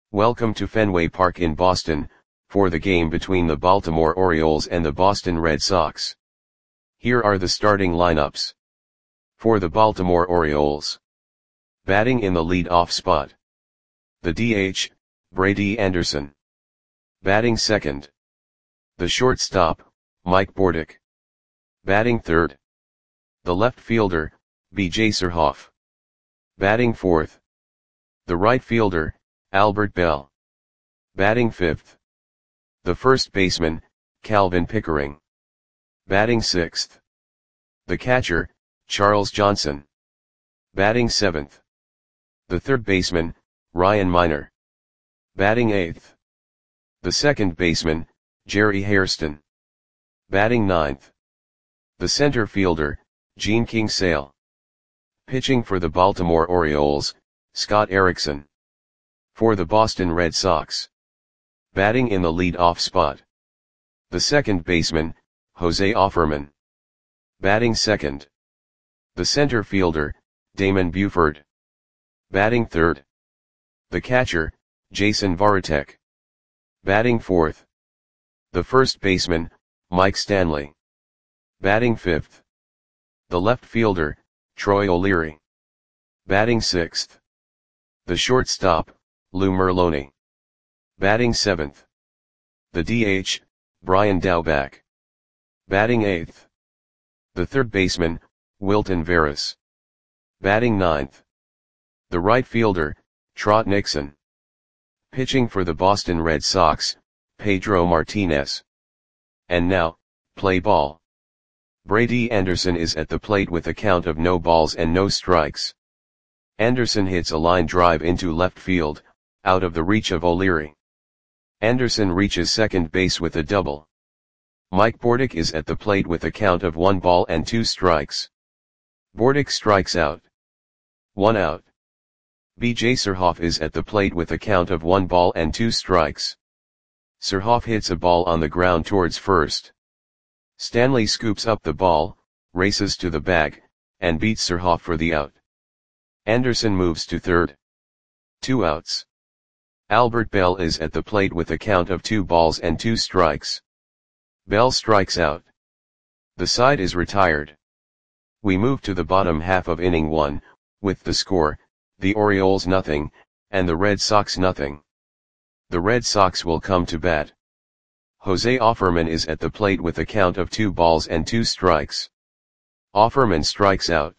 Welcome to Fenway Park in Boston, for the game between the Baltimore Orioles and the Boston Red Sox. Here are the starting lineups. For the Baltimore Orioles. Batting in the lead-off spot. The DH, Brady Anderson. Batting second. The shortstop, Mike Bordick. Batting third. The left fielder, B.J. Surhoff. Batting fourth. The right fielder, Albert Belle. Batting fifth. The first baseman, Calvin Pickering. Batting sixth. The catcher, Charles Johnson. Batting seventh. The third baseman, Ryan Miner. Batting eighth. The second baseman, Jerry Hairston. Batting ninth. The center fielder, Gene Kingsale. Pitching for the Baltimore Orioles, Scott Erickson. For the Boston Red Sox. Batting in the lead-off spot. The second baseman, Jose Offerman. Batting second. The center fielder, Damon Buford. Batting third. The catcher, Jason Varitek. Batting fourth. The first baseman, Mike Stanley. Batting fifth. The left fielder, Troy O'Leary. Batting sixth. The shortstop, Lou Merloni. Batting seventh. The DH, Brian Daubach. Batting eighth. The third baseman, Wilton Veras. Batting ninth. The right fielder, Trot Nixon. Pitching for the Boston Red Sox, Pedro Martinez. And now, play ball. Brady Anderson is at the plate with a count of no balls and no strikes. Anderson hits a line drive into left field, out of the reach of O'Leary. Anderson reaches second base with a double. Mike Bordick is at the plate with a count of 1 ball and 2 strikes. Bordick strikes out. 1 out. B.J. Surhoff is at the plate with a count of 1 ball and 2 strikes. Surhoff hits a ball on the ground towards first. Stanley scoops up the ball, races to the bag, and beats Surhoff for the out. Anderson moves to third. 2 outs. Albert Belle is at the plate with a count of 2 balls and 2 strikes. Belle strikes out. The side is retired. We move to the bottom half of inning 1, with the score, the Orioles nothing, and the Red Sox nothing. The Red Sox will come to bat. Jose Offerman is at the plate with a count of 2 balls and 2 strikes. Offerman strikes out.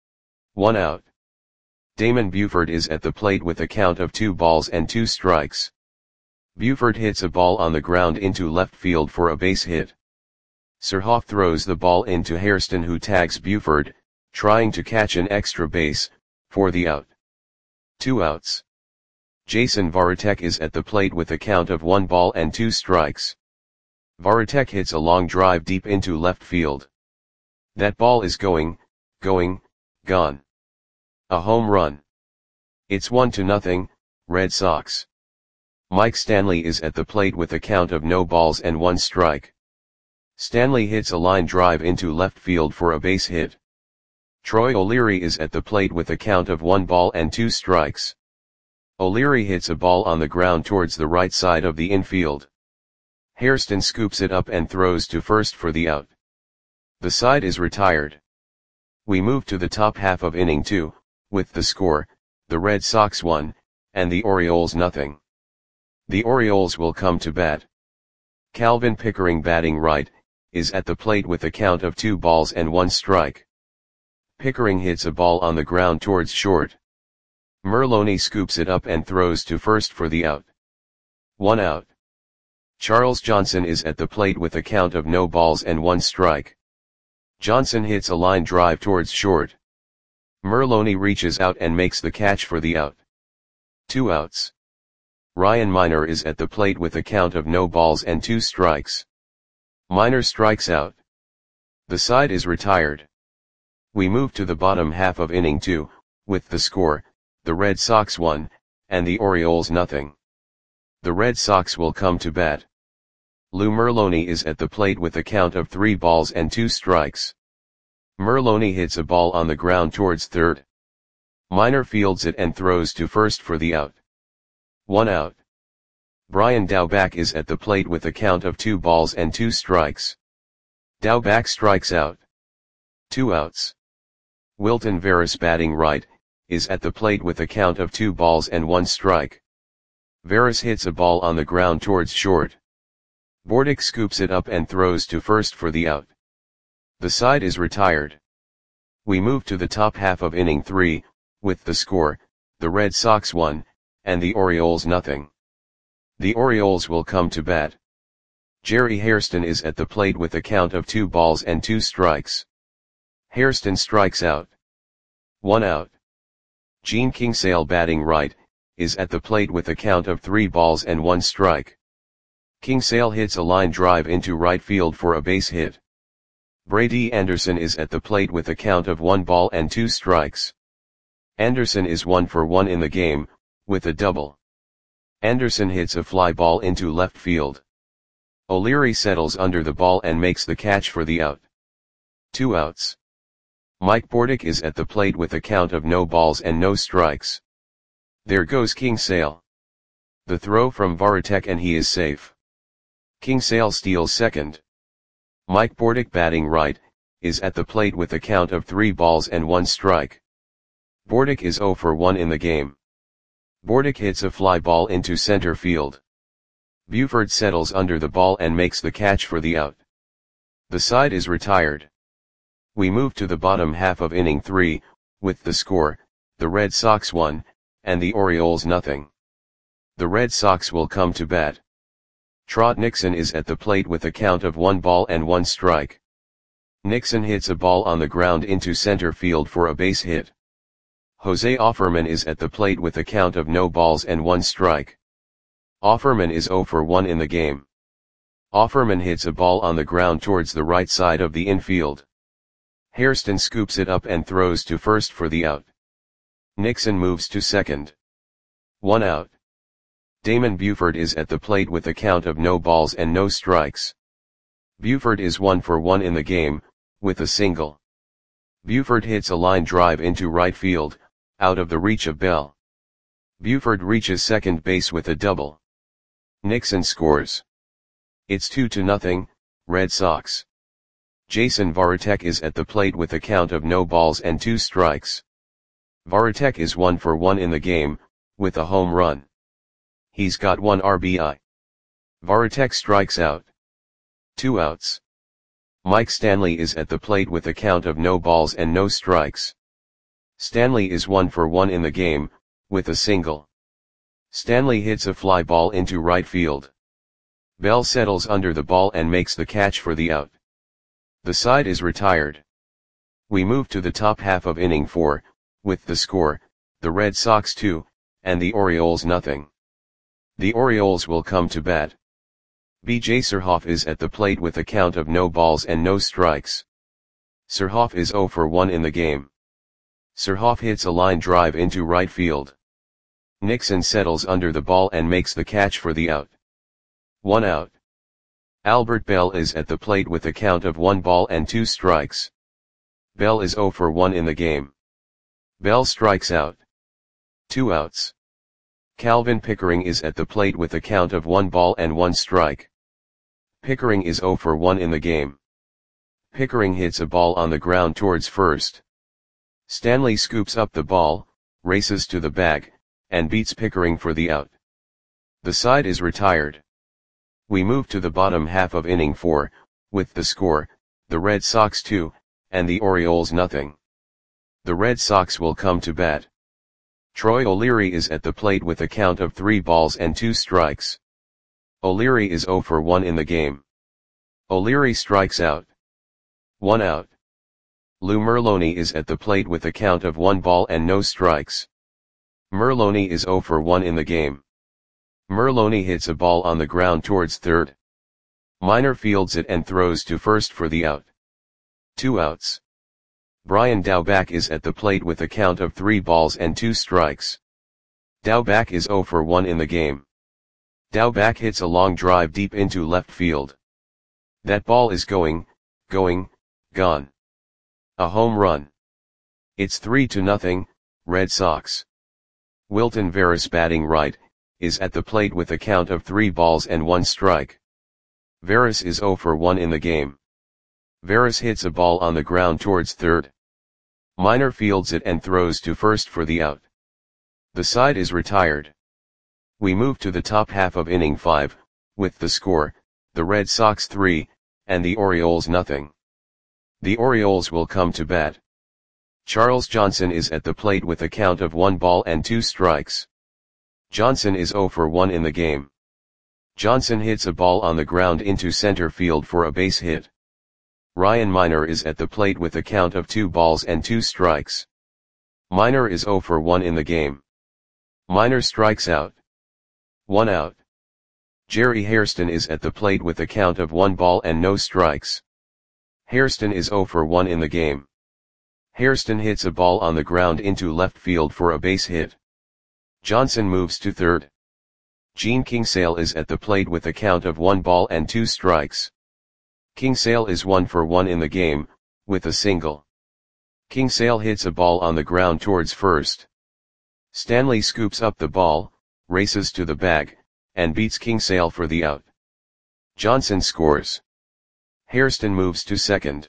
1 out. Damon Buford is at the plate with a count of 2 balls and 2 strikes. Buford hits a ball on the ground into left field for a base hit. Surhoff throws the ball into Hairston, who tags Buford, trying to catch an extra base, for the out. 2 outs. Jason Varitek is at the plate with a count of 1 ball and 2 strikes. Varitek hits a long drive deep into left field. That ball is gone. A home run. It's 1-0, Red Sox. Mike Stanley is at the plate with a count of no balls and 1 strike. Stanley hits a line drive into left field for a base hit. Troy O'Leary is at the plate with a count of 1 ball and 2 strikes. O'Leary hits a ball on the ground towards the right side of the infield. Hairston scoops it up and throws to first for the out. The side is retired. We move to the top half of inning 2, with the score, the Red Sox 1, and the Orioles nothing. The Orioles will come to bat. Calvin Pickering, batting right, is at the plate with a count of 2 balls and 1 strike. Pickering hits a ball on the ground towards short. Merloni scoops it up and throws to first for the out. 1 out. Charles Johnson is at the plate with a count of no balls and 1 strike. Johnson hits a line drive towards short. Merloni reaches out and makes the catch for the out. 2 outs. Ryan Miner is at the plate with a count of no balls and 2 strikes. Miner strikes out. The side is retired. We move to the bottom half of inning 2, with the score, the Red Sox 1, and the Orioles nothing. The Red Sox will come to bat. Lou Merloni is at the plate with a count of 3 balls and 2 strikes. Merloni hits a ball on the ground towards third. Miner fields it and throws to first for the out. 1 out. Brian Daubach is at the plate with a count of 2 balls and 2 strikes. Daubach strikes out. 2 outs. Wilton Veras batting right, is at the plate with a count of 2 balls and 1 strike. Veras hits a ball on the ground towards short. Bordick scoops it up and throws to first for the out. The side is retired. We move to the top half of inning 3, with the score, the Red Sox 1, and the Orioles nothing. The Orioles will come to bat. Jerry Hairston is at the plate with a count of 2 balls and 2 strikes. Hairston strikes out. 1 out. Gene Kingsale batting right, is at the plate with a count of 3 balls and 1 strike. Kingsale hits a line drive into right field for a base hit. Brady Anderson is at the plate with a count of 1 ball and 2 strikes. Anderson is 1 for 1 in the game, with a double. Anderson hits a fly ball into left field. O'Leary settles under the ball and makes the catch for the out. 2 outs. Mike Bordick is at the plate with a count of no balls and no strikes. There goes Kingsale. The throw from Varitek and he is safe. Kingsale steals second. Mike Bordick batting right, is at the plate with a count of 3 balls and 1 strike. Bordick is 0 for 1 in the game. Bordick hits a fly ball into center field. Buford settles under the ball and makes the catch for the out. The side is retired. We move to the bottom half of inning 3, with the score, the Red Sox 1, and the Orioles nothing. The Red Sox will come to bat. Trot Nixon is at the plate with a count of 1 ball and 1 strike. Nixon hits a ball on the ground into center field for a base hit. Jose Offerman is at the plate with a count of no balls and 1 strike. Offerman is 0 for 1 in the game. Offerman hits a ball on the ground towards the right side of the infield. Hairston scoops it up and throws to first for the out. Nixon moves to second. 1 out. Damon Buford is at the plate with a count of no balls and no strikes. Buford is 1 for 1 in the game, with a single. Buford hits a line drive into right field, out of the reach of Bell. Buford reaches second base with a double. Nixon scores. It's 2-0, Red Sox. Jason Varitek is at the plate with a count of no balls and 2 strikes. Varitek is 1 for 1 in the game, with a home run. He's got 1 RBI. Varitek strikes out. 2 outs. Mike Stanley is at the plate with a count of no balls and no strikes. Stanley is 1 for 1 in the game, with a single. Stanley hits a fly ball into right field. Bell settles under the ball and makes the catch for the out. The side is retired. We move to the top half of inning 4, with the score, the Red Sox 2, and the Orioles nothing. The Orioles will come to bat. B.J. Surhoff is at the plate with a count of no balls and no strikes. Surhoff is 0 for 1 in the game. Surhoff hits a line drive into right field. Nixon settles under the ball and makes the catch for the out. 1 out. Albert Bell is at the plate with a count of 1 ball and 2 strikes. Bell is 0 for 1 in the game. Bell strikes out. 2 outs. Calvin Pickering is at the plate with a count of 1 ball and 1 strike. Pickering is 0 for 1 in the game. Pickering hits a ball on the ground towards first. Stanley scoops up the ball, races to the bag, and beats Pickering for the out. The side is retired. We move to the bottom half of inning 4, with the score, the Red Sox 2, and the Orioles nothing. The Red Sox will come to bat. Troy O'Leary is at the plate with a count of 3 balls and 2 strikes. O'Leary is 0 for 1 in the game. O'Leary strikes out. 1 out. Lou Merloni is at the plate with a count of 1 ball and no strikes. Merloni is 0 for 1 in the game. Merloni hits a ball on the ground towards third. Minor fields it and throws to first for the out. 2 outs. Brian Daubach is at the plate with a count of 3 balls and 2 strikes. Daubach is 0 for 1 in the game. Daubach hits a long drive deep into left field. That ball is gone. A home run. It's 3-0, Red Sox. Wilton Veras batting right, is at the plate with a count of 3 balls and 1 strike. Varus is 0 for 1 in the game. Varus hits a ball on the ground towards third. Minor fields it and throws to first for the out. The side is retired. We move to the top half of inning 5, with the score, the Red Sox 3, and the Orioles nothing. The Orioles will come to bat. Charles Johnson is at the plate with a count of 1 ball and 2 strikes. Johnson is 0 for 1 in the game. Johnson hits a ball on the ground into center field for a base hit. Ryan Minor is at the plate with a count of 2 balls and 2 strikes. Minor is 0 for 1 in the game. Minor strikes out. 1 out. Jerry Hairston is at the plate with a count of 1 ball and no strikes. Hairston is 0 for 1 in the game. Hairston hits a ball on the ground into left field for a base hit. Johnson moves to third. Gene Kingsale is at the plate with a count of 1 ball and 2 strikes. Kingsale is 1 for 1 in the game, with a single. Kingsale hits a ball on the ground towards first. Stanley scoops up the ball, races to the bag, and beats Kingsale for the out. Johnson scores. Hairston moves to second.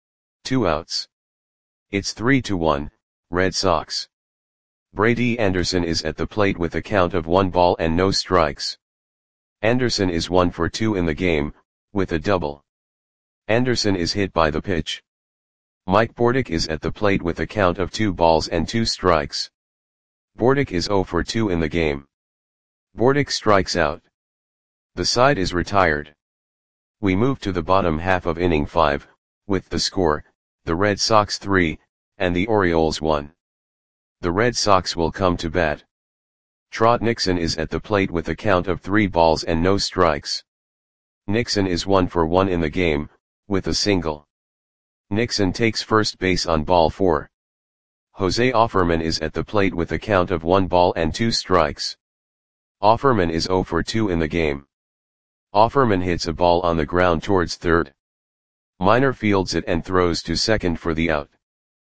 2 outs. It's 3-1, Red Sox. Brady Anderson is at the plate with a count of 1 ball and no strikes. Anderson is 1 for 2 in the game, with a double. Anderson is hit by the pitch. Mike Bordick is at the plate with a count of 2 balls and 2 strikes. Bordick is 0 for 2 in the game. Bordick strikes out. The side is retired. We move to the bottom half of inning 5, with the score, the Red Sox 3, and the Orioles 1. The Red Sox will come to bat. Trot Nixon is at the plate with a count of 3 balls and no strikes. Nixon is 1 for 1 in the game, with a single. Nixon takes first base on ball 4. Jose Offerman is at the plate with a count of 1 ball and 2 strikes. Offerman is 0 for 2 in the game. Offerman hits a ball on the ground towards third. Minor fields it and throws to second for the out.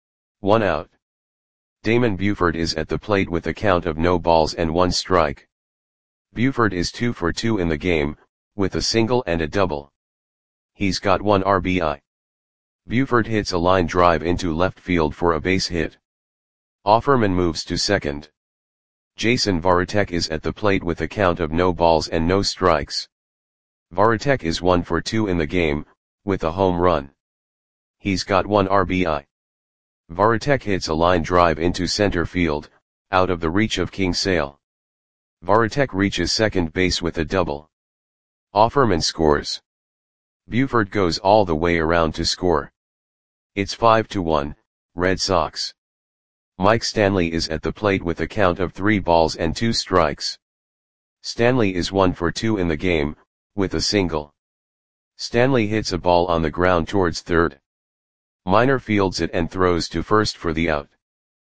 1 out. Damon Buford is at the plate with a count of no balls and 1 strike. Buford is 2 for 2 in the game, with a single and a double. He's got 1 RBI. Buford hits a line drive into left field for a base hit. Offerman moves to second. Jason Varitek is at the plate with a count of no balls and no strikes. Varitek is 1 for 2 in the game, with a home run. He's got 1 RBI. Varitek hits a line drive into center field, out of the reach of Kingsale. Varitek reaches second base with a double. Offerman scores. Buford goes all the way around to score. It's 5-1, Red Sox. Mike Stanley is at the plate with a count of 3 balls and 2 strikes. Stanley is 1 for 2 in the game, with a single. Stanley hits a ball on the ground towards third. Minor fields it and throws to first for the out.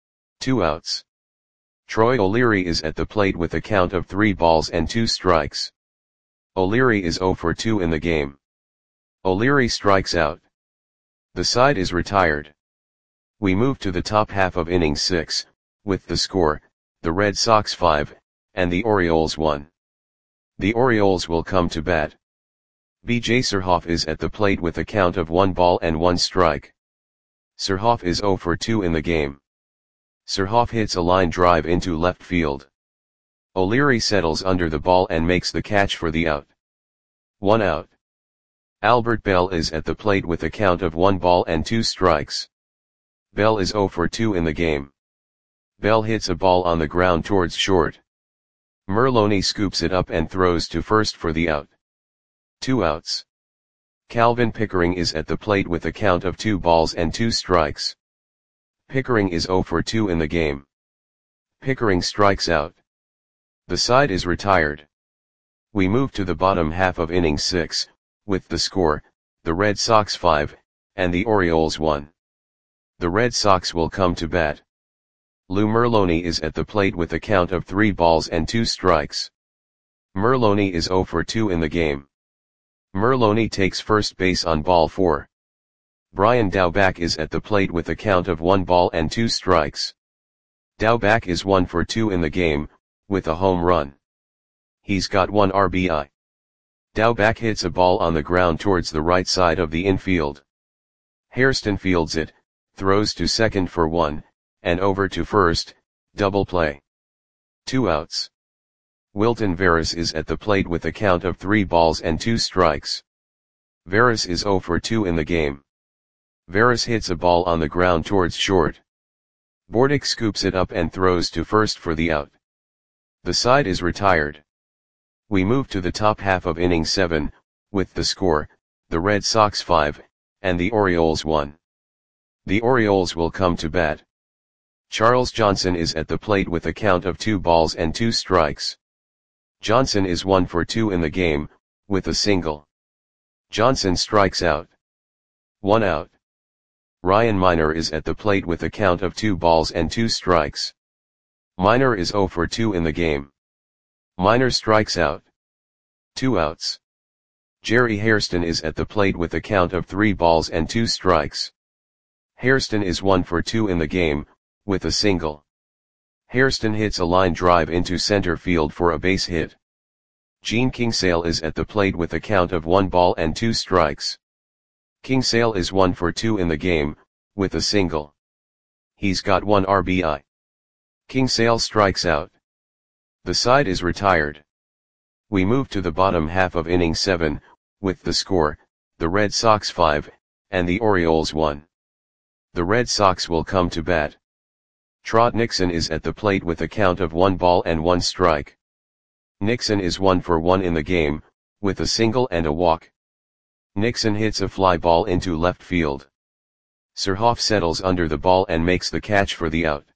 2 outs. Troy O'Leary is at the plate with a count of 3 balls and 2 strikes. O'Leary is 0 for 2 in the game. O'Leary strikes out. The side is retired. We move to the top half of inning 6, with the score, the Red Sox 5, and the Orioles 1. The Orioles will come to bat. B.J. Surhoff is at the plate with a count of 1 ball and 1 strike. Surhoff is 0 for 2 in the game. Surhoff hits a line drive into left field. O'Leary settles under the ball and makes the catch for the out. 1 out. Albert Bell is at the plate with a count of 1 ball and 2 strikes. Bell is 0 for 2 in the game. Bell hits a ball on the ground towards short. Merloni scoops it up and throws to first for the out. 2 outs. Calvin Pickering is at the plate with a count of 2 balls and 2 strikes. Pickering is 0 for 2 in the game. Pickering strikes out. The side is retired. We move to the bottom half of inning 6, with the score, the Red Sox 5, and the Orioles 1. The Red Sox will come to bat. Lou Merloni is at the plate with a count of 3 balls and 2 strikes. Merloni is 0 for 2 in the game. Merloni takes first base on ball 4. Brian Daubach is at the plate with a count of 1 ball and 2 strikes. Daubach is 1 for 2 in the game, with a home run. He's got 1 RBI. Daubach hits a ball on the ground towards the right side of the infield. Hairston fields it, throws to second for 1, and over to first, double play. 2 outs. Wilton Veras is at the plate with a count of 3 balls and 2 strikes. Veras is 0 for 2 in the game. Veras hits a ball on the ground towards short. Bordick scoops it up and throws to first for the out. The side is retired. We move to the top half of inning 7, with the score, the Red Sox 5, and the Orioles 1. The Orioles will come to bat. Charles Johnson is at the plate with a count of 2 balls and 2 strikes. Johnson is 1 for 2 in the game, with a single. Johnson strikes out. 1 out. Ryan Miner is at the plate with a count of 2 balls and 2 strikes. Miner is 0 for 2 in the game. Miner strikes out. 2 outs. Jerry Hairston is at the plate with a count of 3 balls and 2 strikes. Hairston is 1 for 2 in the game, with a single. Hairston hits a line drive into center field for a base hit. Gene Kingsale is at the plate with a count of 1 ball and 2 strikes. Kingsale is 1 for 2 in the game, with a single. He's got 1 RBI. Kingsale strikes out. The side is retired. We move to the bottom half of inning 7, with the score, the Red Sox 5, and the Orioles 1. The Red Sox will come to bat. Trot Nixon is at the plate with a count of 1 ball and 1 strike. Nixon is 1 for 1 in the game, with a single and a walk. Nixon hits a fly ball into left field. Surhoff settles under the ball and makes the catch for the out.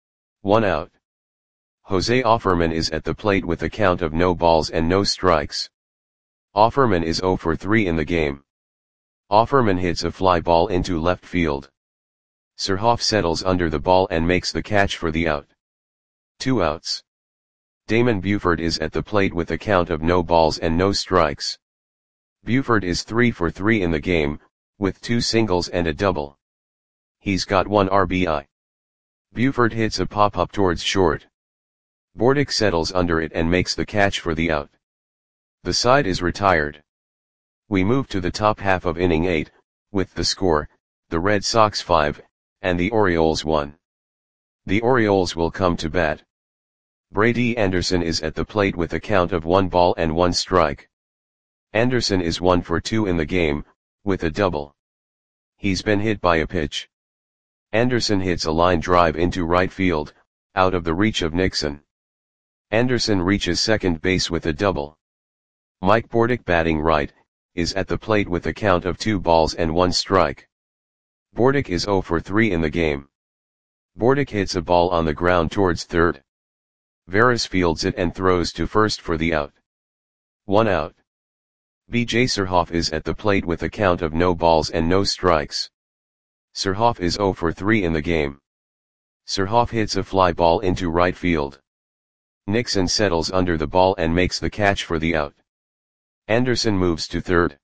1 out. Jose Offerman is at the plate with a count of no balls and no strikes. Offerman is 0 for 3 in the game. Offerman hits a fly ball into left field. Surhoff settles under the ball and makes the catch for the out. 2 outs. Damon Buford is at the plate with a count of no balls and no strikes. Buford is 3 for 3 in the game, with 2 singles and a double. He's got 1 RBI. Buford hits a pop-up towards short. Bordick settles under it and makes the catch for the out. The side is retired. We move to the top half of inning 8, with the score, the Red Sox 5, and the Orioles 1. The Orioles will come to bat. Brady Anderson is at the plate with a count of 1 ball and 1 strike. Anderson is 1 for 2 in the game, with a double. He's been hit by a pitch. Anderson hits a line drive into right field, out of the reach of Nixon. Anderson reaches second base with a double. Mike Bordick, batting right, is at the plate with a count of 2 balls and 1 strike. Bordick is 0 for 3 in the game. Bordick hits a ball on the ground towards third. Veras fields it and throws to first for the out. 1 out. B.J. Surhoff is at the plate with a count of no balls and no strikes. Surhoff is 0 for 3 in the game. Surhoff hits a fly ball into right field. Nixon settles under the ball and makes the catch for the out. Anderson moves to third.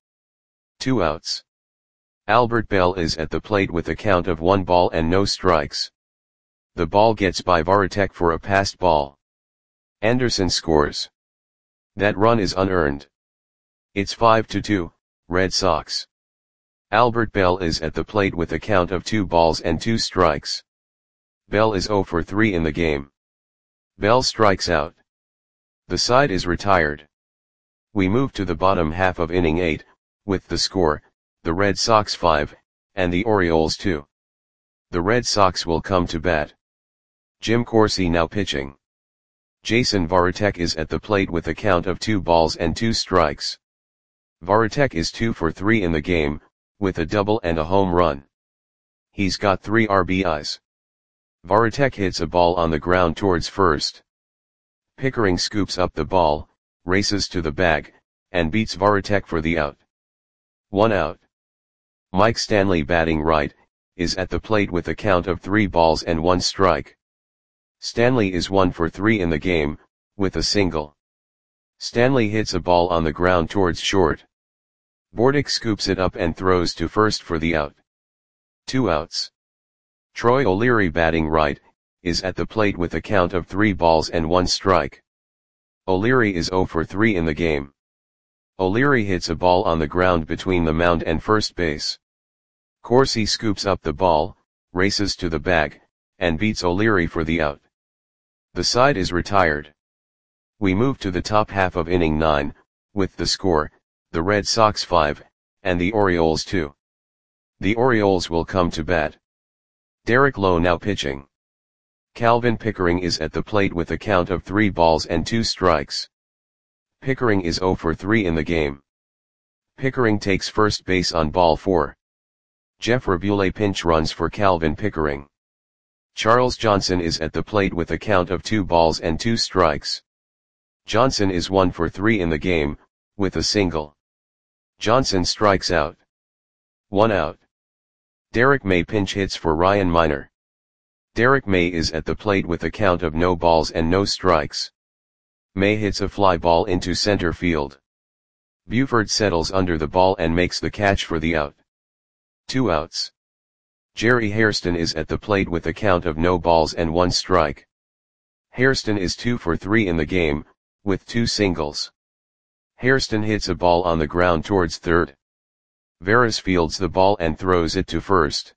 2 outs. Albert Bell is at the plate with a count of 1 ball and no strikes. The ball gets by Varitek for a passed ball. Anderson scores. That run is unearned. It's 5-2, Red Sox. Albert Bell is at the plate with a count of 2 balls and 2 strikes. Bell is 0 for 3 in the game. Bell strikes out. The side is retired. We move to the bottom half of inning 8, with the score, the Red Sox 5, and the Orioles 2. The Red Sox will come to bat. Jim Corsi now pitching. Jason Varitek is at the plate with a count of 2 balls and 2 strikes. Varitek is 2 for 3 in the game, with a double and a home run. He's got 3 RBIs. Varitek hits a ball on the ground towards first. Pickering scoops up the ball, races to the bag, and beats Varitek for the out. 1 out. Mike Stanley, batting right, is at the plate with a count of 3 balls and 1 strike. Stanley is 1 for 3 in the game, with a single. Stanley hits a ball on the ground towards short. Bordick scoops it up and throws to first for the out. 2 outs. Troy O'Leary, batting right, is at the plate with a count of 3 balls and 1 strike. O'Leary is 0 for 3 in the game. O'Leary hits a ball on the ground between the mound and first base. Corsi scoops up the ball, races to the bag, and beats O'Leary for the out. The side is retired. We move to the top half of inning 9, with the score, the Red Sox 5, and the Orioles 2. The Orioles will come to bat. Derek Lowe now pitching. Calvin Pickering is at the plate with a count of 3 balls and 2 strikes. Pickering is 0 for 3 in the game. Pickering takes first base on ball 4. Jeff Rabule pinch runs for Calvin Pickering. Charles Johnson is at the plate with a count of 2 balls and 2 strikes. Johnson is 1 for 3 in the game, with a single. Johnson strikes out. 1 out. Derek May pinch hits for Ryan Miner. Derek May is at the plate with a count of no balls and no strikes. May hits a fly ball into center field. Buford settles under the ball and makes the catch for the out. 2 outs. Jerry Hairston is at the plate with a count of no balls and 1 strike. Hairston is 2 for 3 in the game, with 2 singles. Hairston hits a ball on the ground towards third. Veras fields the ball and throws it to first.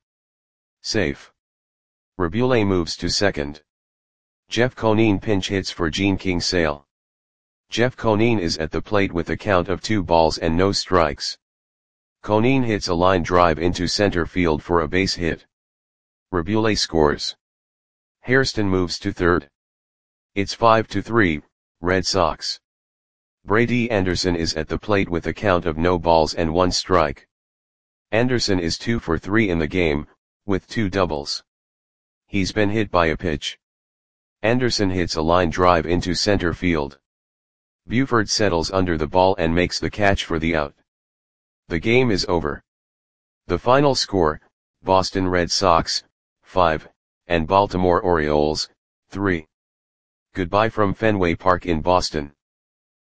Safe. Rabule moves to second. Jeff Conine pinch hits for Gene Kingsale. Jeff Conine is at the plate with a count of 2 balls and no strikes. Conine hits a line drive into center field for a base hit. Rabule scores. Hairston moves to third. It's 5-3, Red Sox. Brady Anderson is at the plate with a count of no balls and 1 strike. Anderson is 2 for 3 in the game, with 2 doubles. He's been hit by a pitch. Anderson hits a line drive into center field. Buford settles under the ball and makes the catch for the out. The game is over. The final score, Boston Red Sox, 5, and Baltimore Orioles, 3. Goodbye from Fenway Park in Boston.